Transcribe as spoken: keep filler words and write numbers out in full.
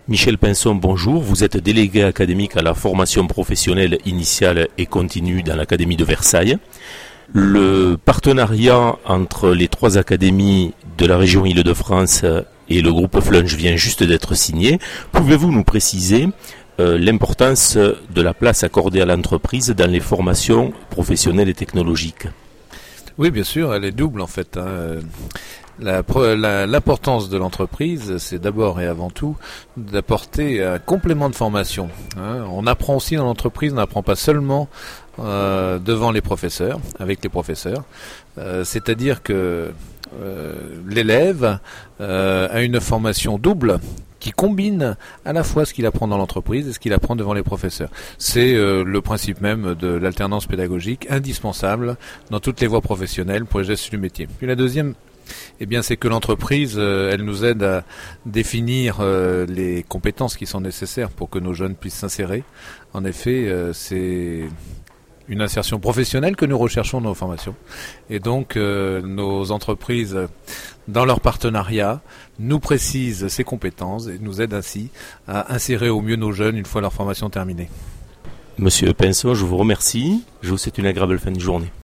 Michel Pinson, bonjour. Vous êtes délégué académique à la formation professionnelle initiale et continue dans l'Académie de Versailles. Le partenariat entre les trois académies de la région Île-de-France et le groupe Flunch vient juste d'être signé. Pouvez-vous nous préciser euh, l'importance de la place accordée à l'entreprise dans les formations professionnelles et technologiques ? Oui, bien sûr, elle est double en fait. Hein. La, la, l'importance de l'entreprise, c'est d'abord et avant tout d'apporter un complément de formation. Hein. On apprend aussi dans l'entreprise, on n'apprend pas seulement euh, devant les professeurs, avec les professeurs. Euh, c'est-à-dire que euh, l'élève euh, a une formation double qui combine à la fois ce qu'il apprend dans l'entreprise et ce qu'il apprend devant les professeurs. C'est euh, le principe même de l'alternance pédagogique, indispensable dans toutes les voies professionnelles pour l'exercice du métier. Puis la deuxième, eh bien, c'est que l'entreprise, euh, elle nous aide à définir euh, les compétences qui sont nécessaires pour que nos jeunes puissent s'insérer. En effet, euh, c'est une insertion professionnelle que nous recherchons dans nos formations. Et donc, euh, nos entreprises, dans leur partenariat, nous précisent ces compétences et nous aident ainsi à insérer au mieux nos jeunes une fois leur formation terminée. Monsieur Pinson, je vous remercie. Je vous souhaite une agréable fin de journée.